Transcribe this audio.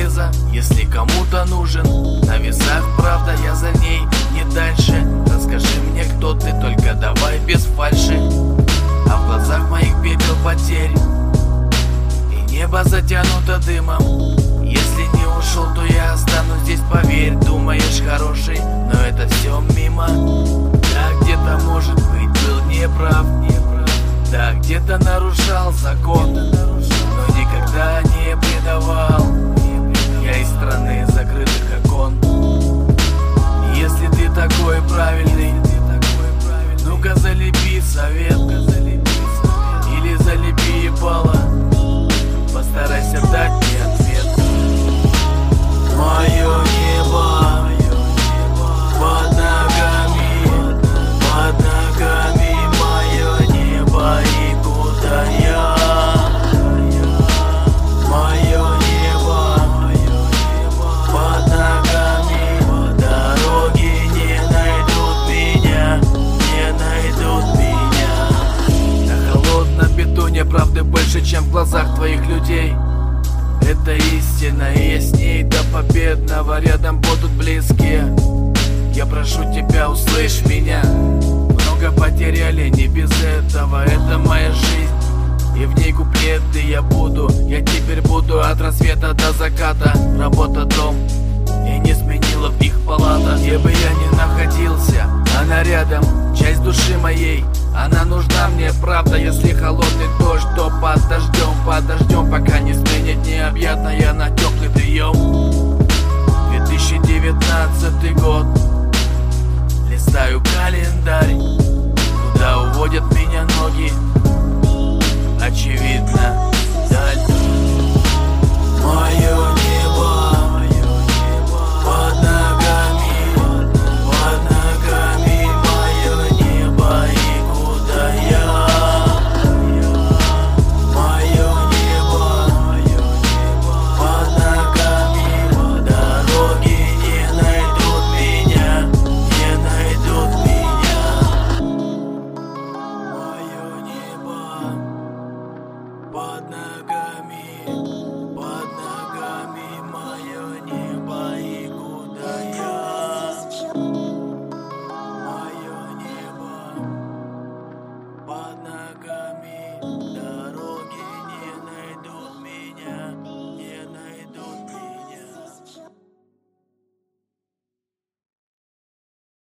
железо, если кому-то нужен. На весах правда, я за ней не дальше. Расскажи мне, кто ты, только давай без фальши. А в глазах моих пепел потерь, и небо затянуто дымом. Если не ушел, то я останусь здесь, поверь. Думаешь хороший, но это все мимо. Да, где-то, может быть, был неправ. Да, где-то нарушал закон, но никогда не предавал. Я из страны закрытых окон. Если ты такой правильный, ну-ка залепи совет, или залепи ебало. Постарайся дать мне ответ. Мое небо под ногами, мое небо, и куда я? Мое небо под ногами, дороги не найдут меня, не найдут меня. На холодном бетоне правды больше, чем в глазах твоих людей. Это истина, и я с ней до победного. Рядом будут близкие. Я прошу тебя, услышь меня. Много потеряли, не без этого. Это моя жизнь, и в ней куплеты я буду. Я теперь буду от рассвета до заката. Работа, дом, и не сменила в их палата. Где бы я ни находился, она рядом, часть души моей. Она нужна мне, правда. Если холодный дождь, то подождем, пока не сменит необъятная на теплый прием. 2019 год, листаю календарь.